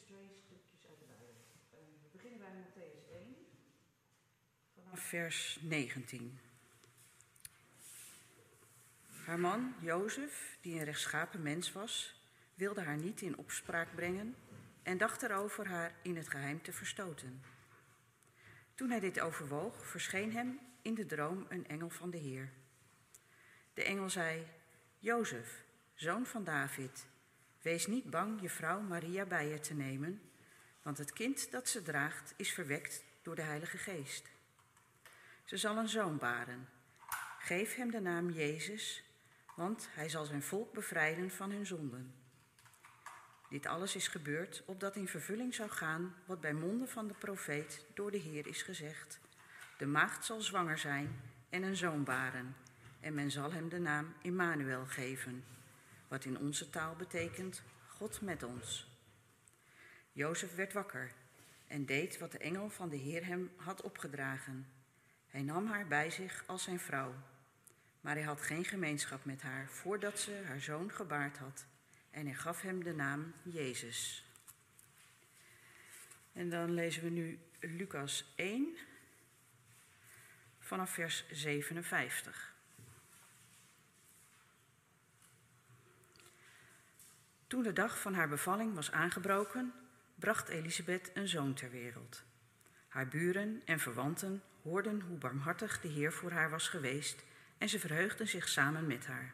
2 stukjes uit de Bijbel. We beginnen bij Mattheüs 1, vanaf vers 19. Haar man, Jozef, die een rechtschapen mens was, wilde haar niet in opspraak brengen en dacht erover haar in het geheim te verstoten. Toen hij dit overwoog, verscheen hem in de droom een engel van de Heer. De engel zei: Jozef, zoon van David, wees niet bang je vrouw Maria bij je te nemen, want het kind dat ze draagt is verwekt door de Heilige Geest. Ze zal een zoon baren. Geef hem de naam Jezus, want hij zal zijn volk bevrijden van hun zonden. Dit alles is gebeurd opdat in vervulling zou gaan wat bij monden van de profeet door de Heer is gezegd. De maagd zal zwanger zijn en een zoon baren, en men zal hem de naam Immanuel geven, wat in onze taal betekent God met ons. Jozef werd wakker en deed wat de engel van de Heer hem had opgedragen. Hij nam haar bij zich als zijn vrouw, maar hij had geen gemeenschap met haar voordat ze haar zoon gebaard had. En hij gaf hem de naam Jezus. En dan lezen we nu Lucas 1 vanaf vers 57. Toen de dag van haar bevalling was aangebroken, bracht Elisabeth een zoon ter wereld. Haar buren en verwanten hoorden hoe barmhartig de Heer voor haar was geweest en ze verheugden zich samen met haar.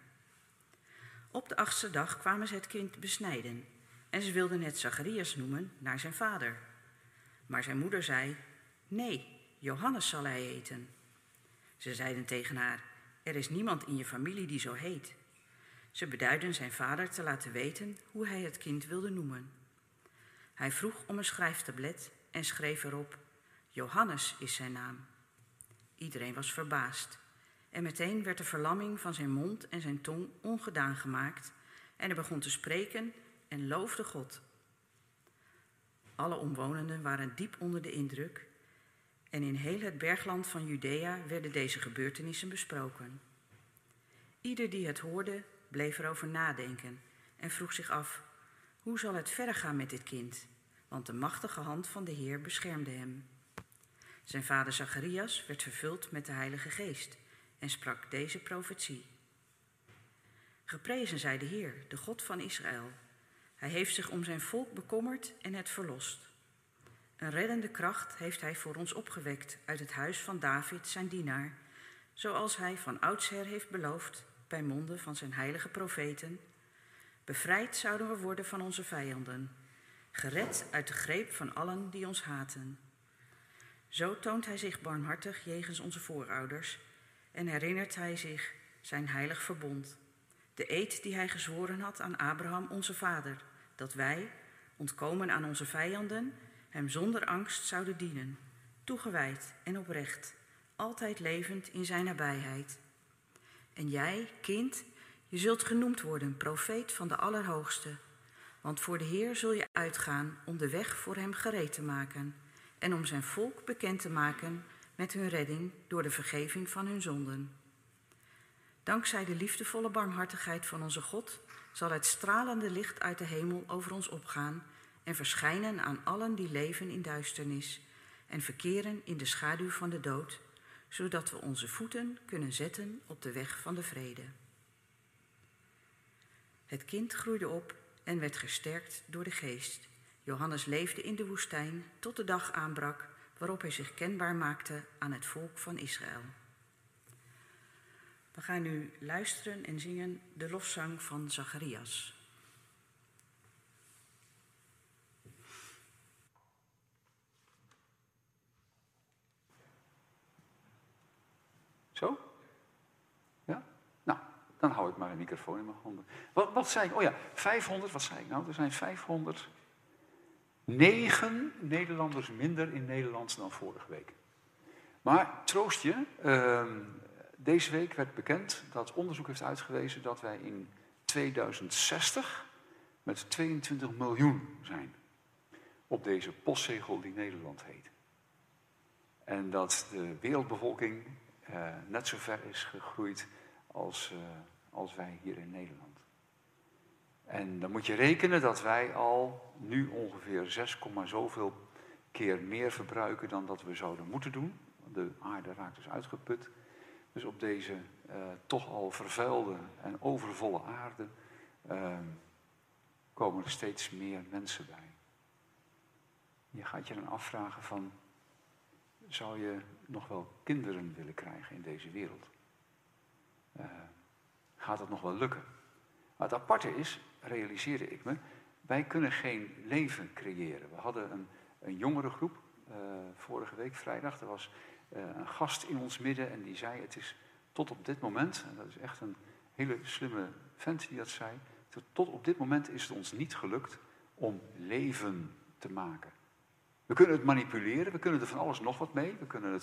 Op de 8e dag kwamen ze het kind besnijden en ze wilden het Zacharias noemen naar zijn vader. Maar zijn moeder zei: nee, Johannes zal hij heten. Ze zeiden tegen haar: er is niemand in je familie die zo heet. Ze beduidden zijn vader te laten weten hoe hij het kind wilde noemen. Hij vroeg om een schrijftablet en schreef erop: Johannes is zijn naam. Iedereen was verbaasd. En meteen werd de verlamming van zijn mond en zijn tong ongedaan gemaakt en hij begon te spreken en loofde God. Alle omwonenden waren diep onder de indruk en in heel het bergland van Judea werden deze gebeurtenissen besproken. Ieder die het hoorde bleef erover nadenken en vroeg zich af: hoe zal het verder gaan met dit kind? Want de machtige hand van de Heer beschermde hem. Zijn vader Zacharias werd vervuld met de Heilige Geest en sprak deze profetie. Geprezen zij de Heer, de God van Israël. Hij heeft zich om zijn volk bekommerd en het verlost. Een reddende kracht heeft hij voor ons opgewekt uit het huis van David, zijn dienaar, zoals hij van oudsher heeft beloofd bij monden van zijn heilige profeten. Bevrijd zouden we worden van onze vijanden, gered uit de greep van allen die ons haten. Zo toont hij zich barmhartig jegens onze voorouders en herinnert hij zich zijn heilig verbond, de eed die hij gezworen had aan Abraham onze vader, dat wij, ontkomen aan onze vijanden, hem zonder angst zouden dienen, toegewijd en oprecht, altijd levend in zijn nabijheid. En jij, kind, je zult genoemd worden profeet van de Allerhoogste, want voor de Heer zul je uitgaan om de weg voor hem gereed te maken en om zijn volk bekend te maken met hun redding door de vergeving van hun zonden. Dankzij de liefdevolle barmhartigheid van onze God zal het stralende licht uit de hemel over ons opgaan en verschijnen aan allen die leven in duisternis en verkeren in de schaduw van de dood, zodat we onze voeten kunnen zetten op de weg van de vrede. Het kind groeide op en werd gesterkt door de Geest. Johannes leefde in de woestijn tot de dag aanbrak waarop hij zich kenbaar maakte aan het volk van Israël. We gaan nu luisteren en zingen de lofzang van Zacharias. Zo? Ja? Nou, dan hou ik maar een microfoon in mijn handen. Wat zei ik? Oh ja, 500, wat zei ik nou? Er zijn 509 Nederlanders minder in Nederland dan vorige week. Maar troost je, deze week werd bekend dat onderzoek heeft uitgewezen dat wij in 2060 met 22 miljoen zijn. Op deze postzegel die Nederland heet. En dat de wereldbevolking net zo ver is gegroeid als wij hier in Nederland. En dan moet je rekenen dat wij al nu ongeveer 6, zoveel keer meer verbruiken dan dat we zouden moeten doen. De aarde raakt dus uitgeput. Dus op deze toch al vervuilde en overvolle aarde komen er steeds meer mensen bij. Je gaat je dan afvragen van, zou je nog wel kinderen willen krijgen in deze wereld? Gaat dat nog wel lukken? Maar het aparte is, realiseerde ik me, wij kunnen geen leven creëren. We hadden een jongerengroep vorige week vrijdag. Er was een gast in ons midden en die zei, het is tot op dit moment, en dat is echt een hele slimme vent die dat zei, tot op dit moment is het ons niet gelukt om leven te maken. We kunnen het manipuleren, we kunnen er van alles nog wat mee, we kunnen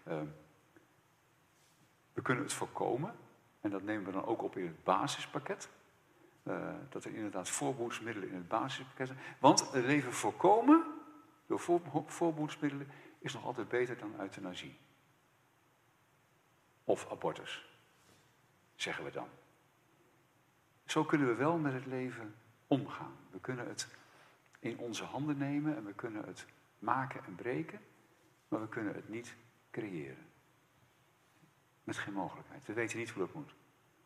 het voorkomen. En dat nemen we dan ook op in het basispakket. Dat er inderdaad voorbehoedsmiddelen in het basispakket zijn. Want het leven voorkomen door voorbehoedsmiddelen is nog altijd beter dan euthanasie. Of abortus, zeggen we dan. Zo kunnen we wel met het leven omgaan. We kunnen het in onze handen nemen en we kunnen het maken en breken, maar we kunnen het niet creëren. Met geen mogelijkheid. We weten niet hoe dat moet.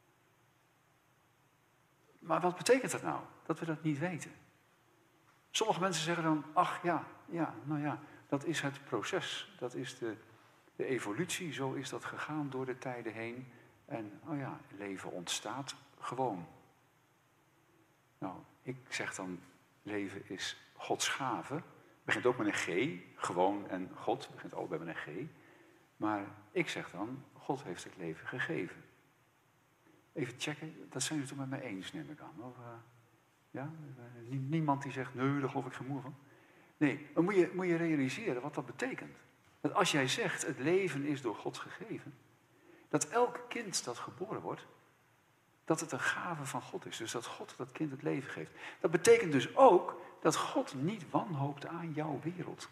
Maar wat betekent dat nou, dat we dat niet weten? Sommige mensen zeggen dan, ach ja, nou ja, dat is het proces. Dat is de evolutie, zo is dat gegaan door de tijden heen. En, oh ja, leven ontstaat gewoon. Nou, ik zeg dan, leven is Gods gave. Begint ook met een G, gewoon en God, begint allebei met een G. Maar ik zeg dan, God heeft het leven gegeven. Even checken, dat zijn jullie het toch met mij eens, neem ik aan. Of, ja? Niemand die zegt, nee, daar geloof ik geen moer van. Nee, maar moet je realiseren wat dat betekent. Dat als jij zegt, het leven is door God gegeven, dat elk kind dat geboren wordt, dat het een gave van God is. Dus dat God dat kind het leven geeft. Dat betekent dus ook dat God niet wanhoopt aan jouw wereld.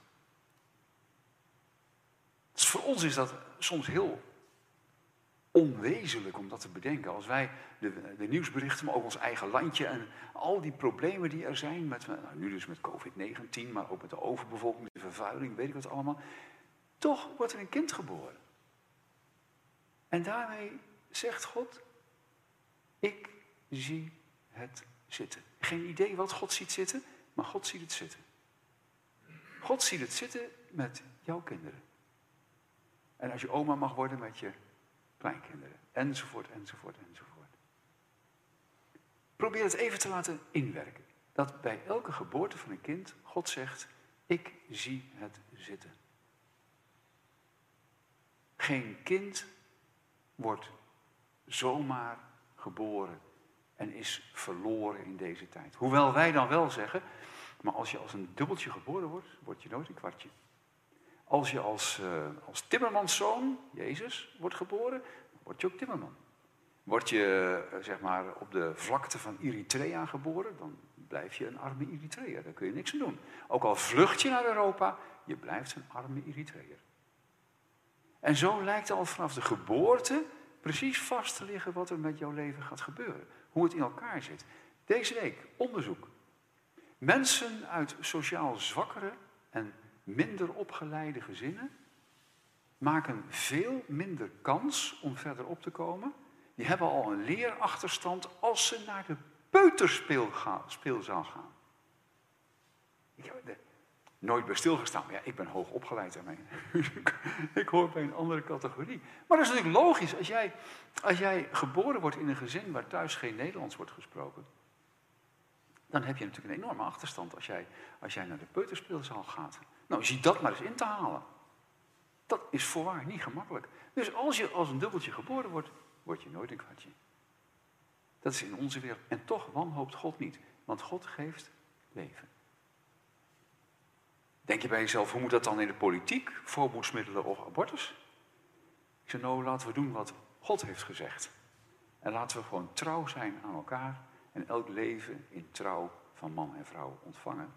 Dus voor ons is dat soms heel onwezenlijk om dat te bedenken. Als wij de nieuwsberichten, maar ook ons eigen landje en al die problemen die er zijn, nu dus met COVID-19, maar ook met de overbevolking, de vervuiling, weet ik wat allemaal. Toch wordt er een kind geboren. En daarmee zegt God, ik zie het zitten. Geen idee wat God ziet zitten, maar God ziet het zitten. God ziet het zitten met jouw kinderen. En als je oma mag worden met je kleinkinderen. Enzovoort, enzovoort, enzovoort. Probeer het even te laten inwerken. Dat bij elke geboorte van een kind God zegt, ik zie het zitten. Geen kind wordt zomaar geboren en is verloren in deze tijd. Hoewel wij dan wel zeggen, maar als je als een dubbeltje geboren wordt, word je nooit een kwartje. Als je als timmermanszoon, Jezus, wordt geboren, word je ook timmerman. Word je zeg maar op de vlakte van Eritrea geboren, dan blijf je een arme Eritreër. Daar kun je niks aan doen. Ook al vlucht je naar Europa, je blijft een arme Eritreër. En zo lijkt al vanaf de geboorte precies vast te liggen wat er met jouw leven gaat gebeuren. Hoe het in elkaar zit. Deze week, onderzoek. Mensen uit sociaal zwakkere en minder opgeleide gezinnen maken veel minder kans om verder op te komen. Die hebben al een leerachterstand als ze naar de peuterspeelzaal gaan. Ik heb nooit bij stilgestaan, maar ja, ik ben hoog opgeleid daarmee. Ik hoor bij een andere categorie. Maar dat is natuurlijk logisch. Als jij geboren wordt in een gezin waar thuis geen Nederlands wordt gesproken, dan heb je natuurlijk een enorme achterstand als jij naar de peuterspeelzaal gaat. Nou, zie dat maar eens in te halen. Dat is voorwaar niet gemakkelijk. Dus als je als een dubbeltje geboren wordt, word je nooit een kwartje. Dat is in onze wereld. En toch wanhoopt God niet. Want God geeft leven. Denk je bij jezelf, hoe moet dat dan in de politiek? Voorbehoedsmiddelen of abortus? Ik zeg, nou, laten we doen wat God heeft gezegd. En laten we gewoon trouw zijn aan elkaar. En elk leven in trouw van man en vrouw ontvangen.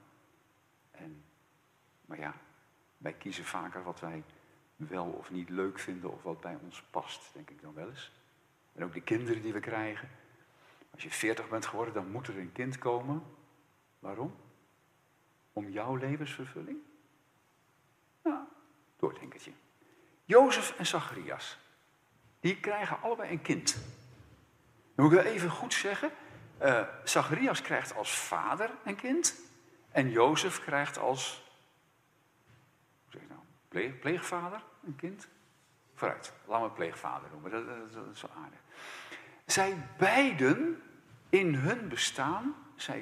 Maar ja, wij kiezen vaker wat wij wel of niet leuk vinden of wat bij ons past, denk ik dan wel eens. En ook de kinderen die we krijgen. Als je 40 bent geworden, dan moet er een kind komen. Waarom? Om jouw levensvervulling? Nou, doordenkertje. Jozef en Zacharias, die krijgen allebei een kind. Dan moet ik wel even goed zeggen, Zacharias krijgt als vader een kind en Jozef krijgt als, hoe zeg ik nou, pleegvader een kind. Vooruit, laten we het pleegvader noemen, dat is wel aardig. Zij beiden in hun bestaan,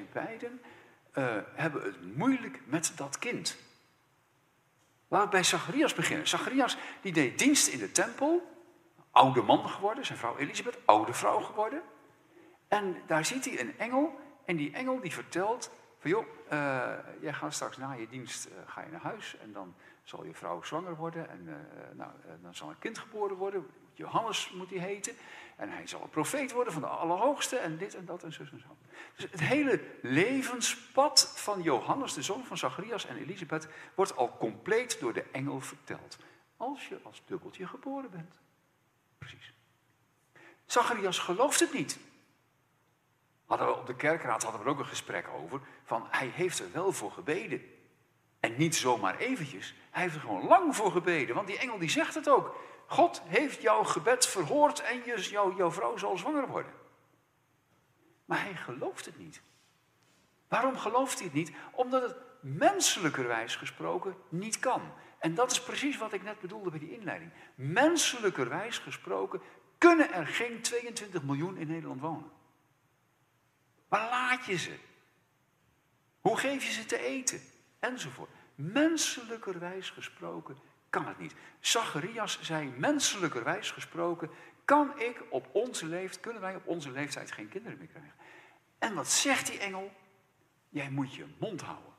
hebben het moeilijk met dat kind. Laten we bij Zacharias beginnen. Zacharias die deed dienst in de tempel, oude man geworden, zijn vrouw Elisabeth, oude vrouw geworden. En daar ziet hij een engel en die engel die vertelt van joh, jij gaat straks na je dienst ga je naar huis en dan zal je vrouw zwanger worden en dan zal een kind geboren worden. Johannes moet hij heten en hij zal een profeet worden van de Allerhoogste en dit en dat en zus en zo. Dus het hele levenspad van Johannes, de zoon van Zacharias en Elisabeth, wordt al compleet door de engel verteld. Als je als dubbeltje geboren bent. Precies. Zacharias gelooft het niet. Op de kerkraad hadden we er ook een gesprek over, van hij heeft er wel voor gebeden. En niet zomaar eventjes, hij heeft er gewoon lang voor gebeden, want die engel die zegt het ook. God heeft jouw gebed verhoord en jouw vrouw zal zwanger worden. Maar hij gelooft het niet. Waarom gelooft hij het niet? Omdat het menselijkerwijs gesproken niet kan. En dat is precies wat ik net bedoelde bij die inleiding. Menselijkerwijs gesproken kunnen er geen 22 miljoen in Nederland wonen. Waar laat je ze? Hoe geef je ze te eten? Enzovoort. Menselijkerwijs gesproken kan het niet. Zacharias zei, menselijkerwijs gesproken kunnen wij op onze leeftijd geen kinderen meer krijgen. En wat zegt die engel? Jij moet je mond houden.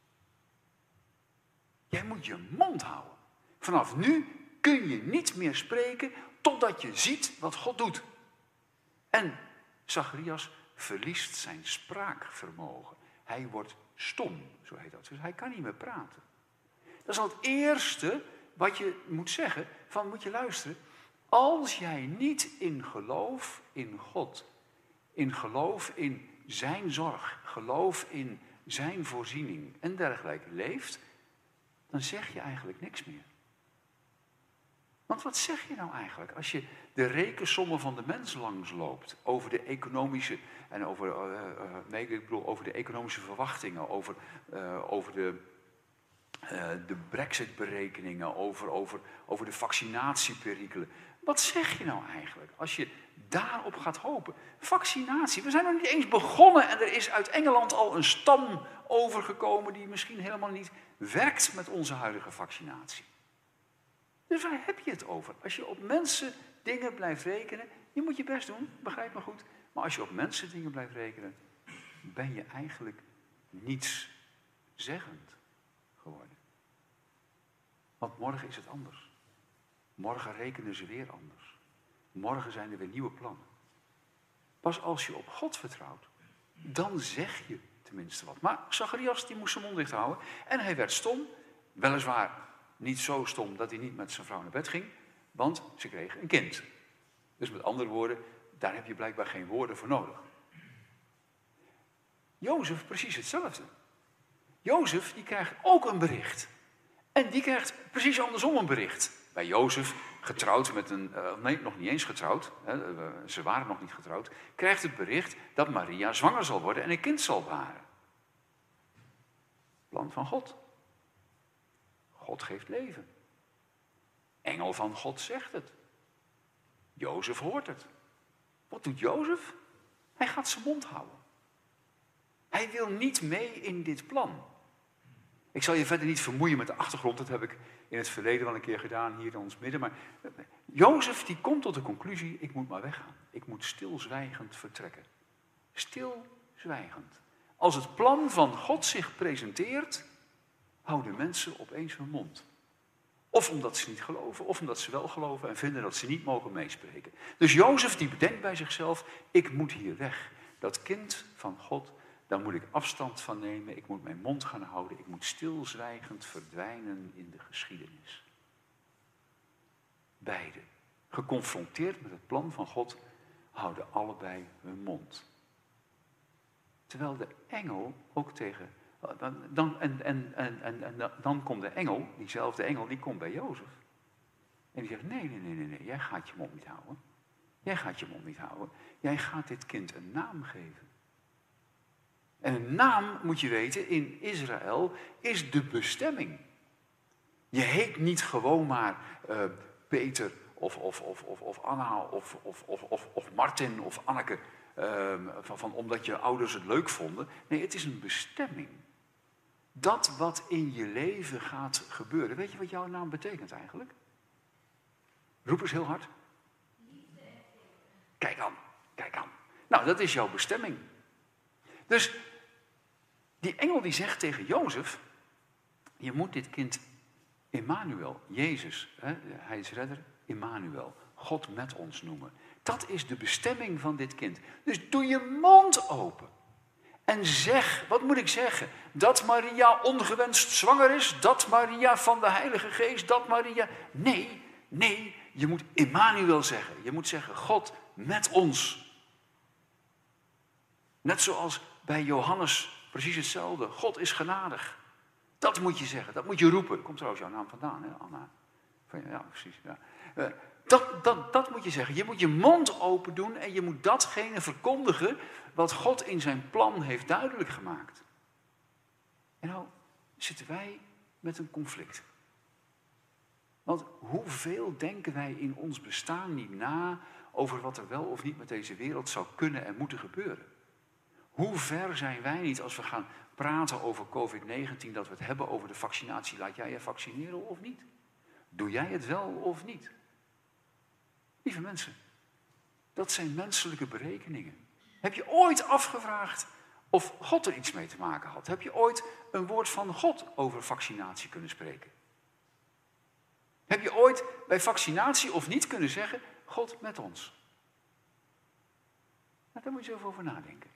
Jij moet je mond houden. Vanaf nu kun je niet meer spreken totdat je ziet wat God doet. En Zacharias verliest zijn spraakvermogen. Hij wordt stom, zo heet dat. Dus hij kan niet meer praten. Dat is al het eerste wat je moet zeggen, van moet je luisteren. Als jij niet in geloof in God, in geloof in zijn zorg, geloof in zijn voorziening en dergelijke leeft, dan zeg je eigenlijk niks meer. Want wat zeg je nou eigenlijk als je de rekensommen van de mens langsloopt over de economische en over de economische verwachtingen, over de Brexit-berekeningen, over de vaccinatieperikelen. Wat zeg je nou eigenlijk als je daarop gaat hopen? Vaccinatie, we zijn nog niet eens begonnen en er is uit Engeland al een stam overgekomen die misschien helemaal niet werkt met onze huidige vaccinatie. Dus waar heb je het over? Als je op mensen dingen blijft rekenen, je moet je best doen, begrijp me goed. Maar als je op mensen dingen blijft rekenen, ben je eigenlijk nietszeggend geworden. Want morgen is het anders. Morgen rekenen ze weer anders. Morgen zijn er weer nieuwe plannen. Pas als je op God vertrouwt, dan zeg je tenminste wat. Maar Zacharias die moest zijn mond dicht houden en hij werd stom. Weliswaar niet zo stom dat hij niet met zijn vrouw naar bed ging, want ze kregen een kind. Dus met andere woorden, daar heb je blijkbaar geen woorden voor nodig. Jozef precies hetzelfde. Jozef die krijgt ook een bericht. En die krijgt precies andersom een bericht. Bij Jozef, getrouwd met nog niet eens getrouwd, ze waren nog niet getrouwd, krijgt het bericht dat Maria zwanger zal worden en een kind zal baren. Plan van God. God geeft leven. Engel van God zegt het. Jozef hoort het. Wat doet Jozef? Hij gaat zijn mond houden. Hij wil niet mee in dit plan. Ik zal je verder niet vermoeien met de achtergrond. Dat heb ik in het verleden wel een keer gedaan hier in ons midden. Maar Jozef die komt tot de conclusie, ik moet maar weggaan. Ik moet stilzwijgend vertrekken. Stilzwijgend. Als het plan van God zich presenteert, houden mensen opeens hun mond. Of omdat ze niet geloven, of omdat ze wel geloven en vinden dat ze niet mogen meespreken. Dus Jozef die bedenkt bij zichzelf, ik moet hier weg. Dat kind van God, daar moet ik afstand van nemen. Ik moet mijn mond gaan houden. Ik moet stilzwijgend verdwijnen in de geschiedenis. Beide, geconfronteerd met het plan van God, houden allebei hun mond. Terwijl de engel ook tegen... Dan komt de engel, diezelfde engel, die komt bij Jozef. En die zegt, nee, jij gaat je mond niet houden. Jij gaat je mond niet houden. Jij gaat dit kind een naam geven. En een naam, moet je weten, in Israël is de bestemming. Je heet niet gewoon maar Peter of Anna of Martin of Anneke, omdat je ouders het leuk vonden. Nee, het is een bestemming. Dat wat in je leven gaat gebeuren. Weet je wat jouw naam betekent eigenlijk? Roep eens heel hard. Kijk aan. Nou, dat is jouw bestemming. Dus die engel die zegt tegen Jozef, je moet dit kind Immanuel, Jezus, hij is redder, Immanuel, God met ons noemen. Dat is de bestemming van dit kind. Dus doe je mond open. En zeg, wat moet ik zeggen? Dat Maria ongewenst zwanger is, dat Maria van de Heilige Geest, dat Maria... Nee, je moet Immanuel zeggen. Je moet zeggen, God met ons. Net zoals bij Johannes, precies hetzelfde. God is genadig. Dat moet je zeggen, dat moet je roepen. Komt trouwens jouw naam vandaan, hè, Anna? Ja, precies. Ja. Dat moet je zeggen. Je moet je mond open doen en je moet datgene verkondigen wat God in zijn plan heeft duidelijk gemaakt. En nou zitten wij met een conflict. Want hoeveel denken wij in ons bestaan niet na over wat er wel of niet met deze wereld zou kunnen en moeten gebeuren? Hoe ver zijn wij niet als we gaan praten over COVID-19, dat we het hebben over de vaccinatie? Laat jij je vaccineren of niet? Doe jij het wel of niet? Lieve mensen, dat zijn menselijke berekeningen. Heb je ooit afgevraagd of God er iets mee te maken had? Heb je ooit een woord van God over vaccinatie kunnen spreken? Heb je ooit bij vaccinatie of niet kunnen zeggen, God met ons? Nou, daar moet je even over nadenken.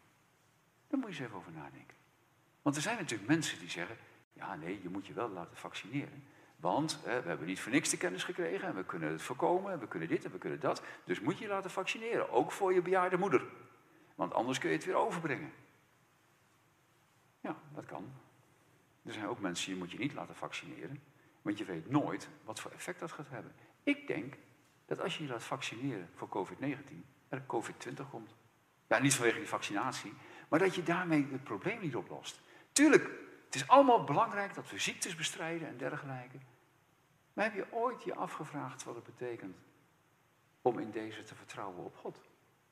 Want er zijn natuurlijk mensen die zeggen, ja nee, je moet je wel laten vaccineren. Want we hebben niet voor niks de kennis gekregen en we kunnen het voorkomen en we kunnen dit en we kunnen dat. Dus moet je je laten vaccineren, ook voor je bejaarde moeder. Want anders kun je het weer overbrengen. Ja, dat kan. Er zijn ook mensen die moet je niet laten vaccineren. Want je weet nooit wat voor effect dat gaat hebben. Ik denk dat als je je laat vaccineren voor COVID-19, er COVID-20 komt. Ja, niet vanwege die vaccinatie, maar dat je daarmee het probleem niet oplost. Tuurlijk, het is allemaal belangrijk dat we ziektes bestrijden en dergelijke. Maar heb je ooit je afgevraagd wat het betekent om in deze te vertrouwen op God?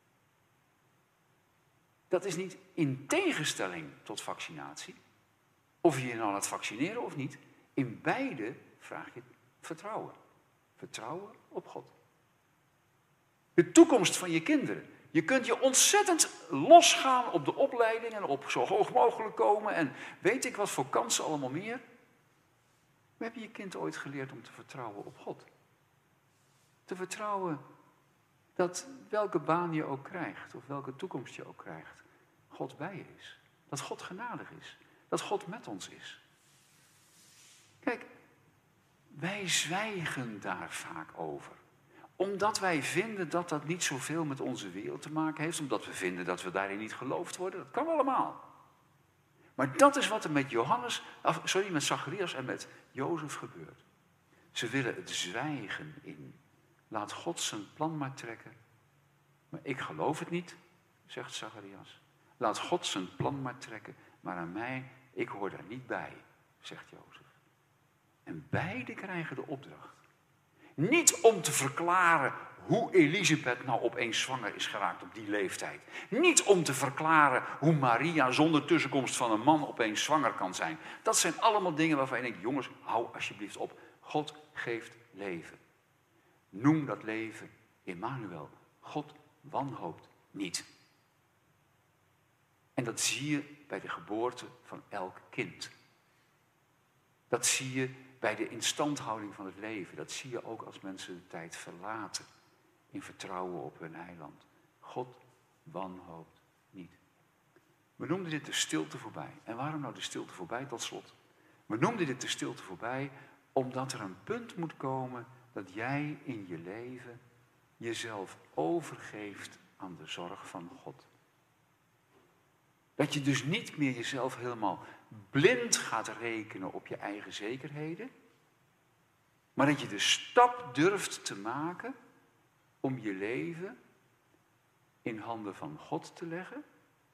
Dat is niet in tegenstelling tot vaccinatie. Of je je nou laat vaccineren of niet. In beide vraag je vertrouwen. Vertrouwen op God. De toekomst van je kinderen. Je kunt je ontzettend losgaan op de opleiding en op zo hoog mogelijk komen en weet ik wat voor kansen allemaal meer. Maar heb je je kind ooit geleerd om te vertrouwen op God? Te vertrouwen dat welke baan je ook krijgt of welke toekomst je ook krijgt, God bij je is. Dat God genadig is. Dat God met ons is. Kijk, wij zwijgen daar vaak over. Omdat wij vinden dat dat niet zoveel met onze wereld te maken heeft. Omdat we vinden dat we daarin niet geloofd worden. Dat kan allemaal. Maar dat is wat er met met Zacharias en met Jozef gebeurt. Ze willen het zwijgen in. Laat God zijn plan maar trekken. Maar ik geloof het niet, zegt Zacharias. Laat God zijn plan maar trekken. Maar aan mij, ik hoor daar niet bij, zegt Jozef. En beide krijgen de opdracht. Niet om te verklaren hoe Elisabeth nou opeens zwanger is geraakt op die leeftijd. Niet om te verklaren hoe Maria zonder tussenkomst van een man opeens zwanger kan zijn. Dat zijn allemaal dingen waarvan je denkt, jongens, hou alsjeblieft op. God geeft leven. Noem dat leven Immanuel. God wanhoopt niet. En dat zie je bij de geboorte van elk kind. Dat zie je bij de instandhouding van het leven. Dat zie je ook als mensen de tijd verlaten. In vertrouwen op hun eiland. God wanhoopt niet. We noemden dit de stilte voorbij. En waarom nou de stilte voorbij tot slot? We noemden dit de stilte voorbij omdat er een punt moet komen dat jij in je leven jezelf overgeeft aan de zorg van God. Dat je dus niet meer jezelf helemaal blind gaat rekenen op je eigen zekerheden. Maar dat je de stap durft te maken om je leven in handen van God te leggen.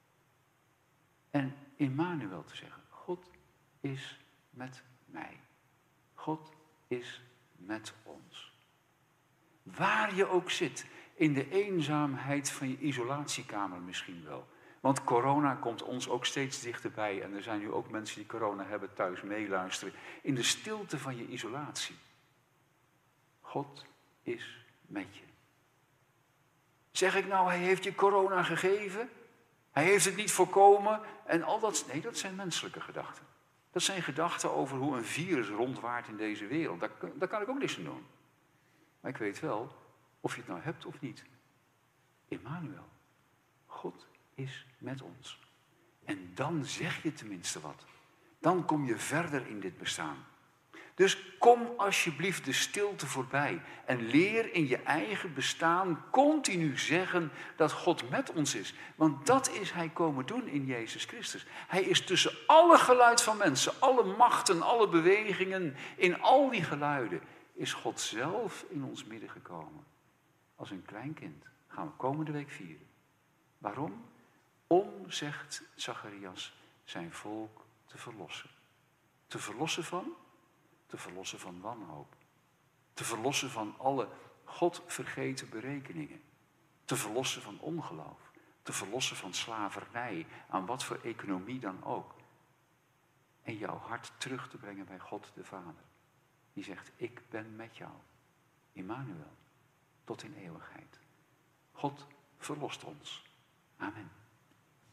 En Immanuel te zeggen, God is met mij. God is met ons. Waar je ook zit, in de eenzaamheid van je isolatiekamer misschien wel. Want corona komt ons ook steeds dichterbij. En er zijn nu ook mensen die corona hebben thuis meeluisteren. In de stilte van je isolatie. God is met je. Zeg ik nou, hij heeft je corona gegeven? Hij heeft het niet voorkomen? En al dat, nee, dat zijn menselijke gedachten. Dat zijn gedachten over hoe een virus rondwaart in deze wereld. Daar kan ik ook niks aan doen. Maar ik weet wel, of je het nou hebt of niet. Immanuel, God is met ons. En dan zeg je tenminste wat. Dan kom je verder in dit bestaan. Dus kom alsjeblieft de stilte voorbij. En leer in je eigen bestaan continu zeggen dat God met ons is. Want dat is hij komen doen in Jezus Christus. Hij is tussen alle geluid van mensen, alle machten, alle bewegingen, in al die geluiden, is God zelf in ons midden gekomen. Als een klein kind. Gaan we komende week vieren. Waarom? Om, zegt Zacharias, zijn volk te verlossen. Te verlossen van? Te verlossen van wanhoop. Te verlossen van alle God vergeten berekeningen. Te verlossen van ongeloof. Te verlossen van slavernij, aan wat voor economie dan ook. En jouw hart terug te brengen bij God de Vader. Die zegt, ik ben met jou. Immanuel, tot in eeuwigheid. God verlost ons. Amen.